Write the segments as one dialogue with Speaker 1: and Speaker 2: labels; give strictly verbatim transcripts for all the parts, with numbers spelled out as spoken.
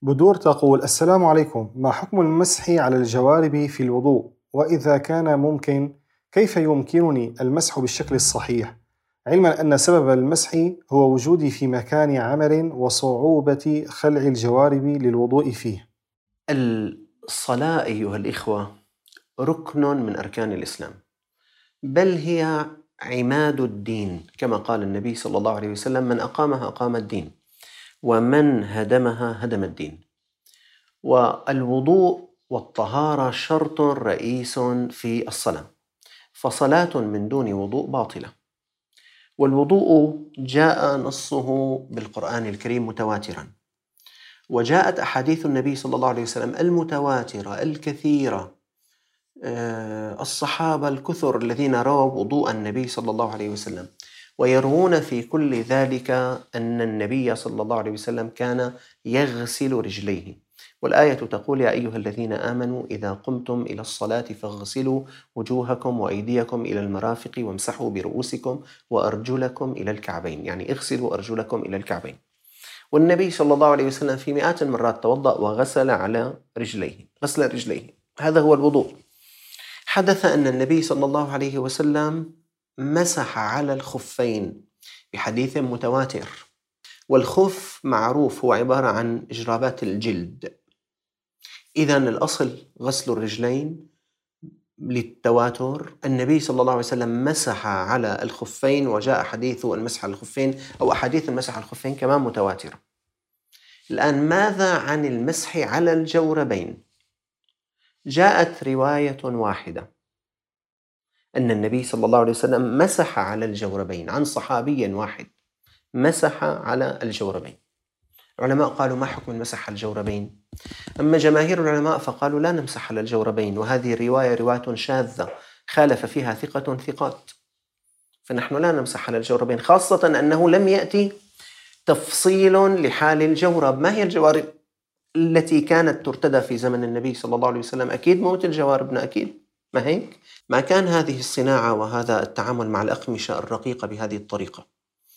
Speaker 1: بدور تقول: السلام عليكم، ما حكم المسح على الجوارب في الوضوء؟ وإذا كان ممكن، كيف يمكنني المسح بالشكل الصحيح؟ علما أن سبب المسح هو وجودي في مكان عمل وصعوبة خلع الجوارب للوضوء فيه.
Speaker 2: الصلاة أيها الإخوة ركن من أركان الإسلام، بل هي عماد الدين، كما قال النبي صلى الله عليه وسلم: من أقامها أقام الدين، ومن هدمها هدم الدين. والوضوء والطهارة شرط رئيس في الصلاة، فصلاة من دون وضوء باطلة. والوضوء جاء نصه بالقرآن الكريم متواترا، وجاءت أحاديث النبي صلى الله عليه وسلم المتواترة الكثيرة، الصحابة الكثر الذين رووا وضوء النبي صلى الله عليه وسلم، ويروون في كل ذلك أن النبي صلى الله عليه وسلم كان يغسل رجليه. والآية تقول: يا أيها الذين آمنوا إذا قمتم إلى الصلاة فاغسلوا وجوهكم وأيديكم إلى المرافق وامسحوا برؤوسكم وأرجلكم إلى الكعبين، يعني اغسلوا أرجلكم إلى الكعبين. والنبي صلى الله عليه وسلم في مئات المرات توضأ وغسل على رجليه، غسل رجليه، هذا هو الوضوء. حدث أن النبي صلى الله عليه وسلم مسح على الخفين بحديث متواتر. والخف معروف هو عبارة عن جرابات الجلد، إذن الأصل غسل الرجلين للتواتر. النبي صلى الله عليه وسلم مسح على الخفين، وجاء حديث المسح على الخفين أو أحاديث المسح على الخفين كمان متواترة. الآن ماذا عن المسح على الجوربين؟ جاءت رواية واحدة أن النبي صلى الله عليه وسلم مسح على الجوربين، عن صحابي واحد مسح على الجوربين. العلماء قالوا: ما حكم المسح على الجوربين؟ أما جماهير العلماء فقالوا: لا نمسح على الجوربين، وهذه الرواية رواية شاذة خالف فيها ثقة ثقات، فنحن لا نمسح على الجوربين، خاصة أنه لم يأتي تفصيل لحال الجورب. ما هي الجوارب التي كانت ترتدى في زمن النبي صلى الله عليه وسلم؟ أكيد مو مثل جواربنا، أكيد ما هيك؟ ما كان هذه الصناعة وهذا التعامل مع الأقمشة الرقيقة بهذه الطريقة.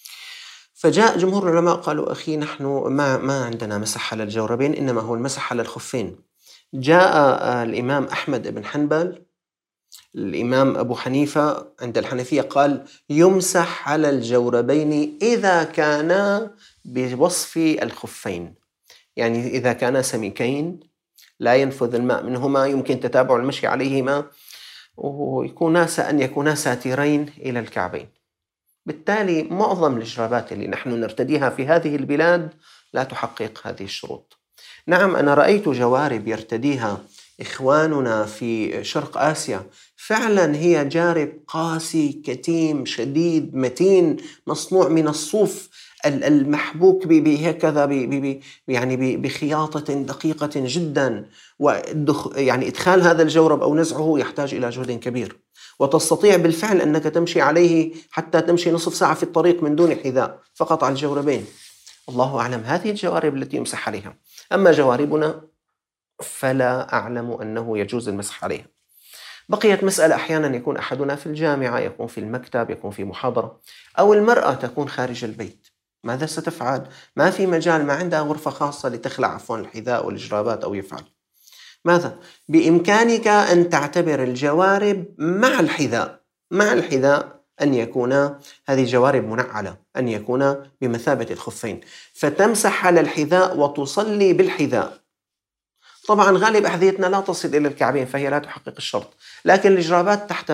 Speaker 2: فجاء جمهور العلماء قالوا: أخي، نحن ما ما عندنا مسح على الجوربين، إنما هو المسح على الخفين. جاء الإمام أحمد بن حنبل، الإمام أبو حنيفة عند الحنفية قال: يمسح على الجوربين إذا كانا بوصف الخفين، يعني إذا كانا سميكين لا ينفذ الماء منهما، يمكن تتابع المشي عليهما، ويكونا أن يكونا ساترين إلى الكعبين. بالتالي معظم الجرابات اللي نحن نرتديها في هذه البلاد لا تحقق هذه الشروط. نعم، أنا رأيت جوارب يرتديها إخواننا في شرق آسيا، فعلا هي جارب قاسي كتيم شديد متين، مصنوع من الصوف المحبوك بهكذا يعني بخياطة دقيقة جدا، يعني إدخال هذا الجورب أو نزعه يحتاج إلى جهد كبير، وتستطيع بالفعل أنك تمشي عليه حتى تمشي نصف ساعة في الطريق من دون حذاء، فقط على الجوربين. الله أعلم هذه الجوارب التي يمسح عليها. أما جواربنا فلا أعلم أنه يجوز المسح عليها. بقيت مسألة: أحيانا يكون أحدنا في الجامعة، يكون في المكتب، يكون في محاضرة، أو المرأة تكون خارج البيت، ماذا ستفعل؟ ما في مجال، ما عندها غرفة خاصة لتخلع عفوا الحذاء والجرابات أو يفعل ماذا؟ بإمكانك أن تعتبر الجوارب مع الحذاء مع الحذاء أن يكون هذه جوارب منعلة، أن يكون بمثابة الخفين، فتمسح على الحذاء وتصلي بالحذاء. طبعا غالب أحذيتنا لا تصل إلى الكعبين، فهي لا تحقق الشرط، لكن الجرابات تحت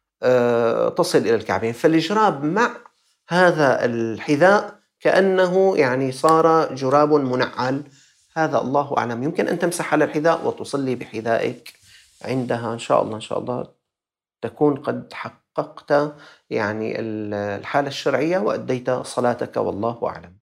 Speaker 2: تصل إلى الكعبين، فالجراب مع هذا الحذاء كأنه يعني صار جراب منعل. هذا الله أعلم. يمكن أن تمسح على الحذاء وتصلي بحذائك، عندها إن شاء الله إن شاء الله تكون قد حققت يعني الحالة الشرعية وأديت صلاتك، والله أعلم.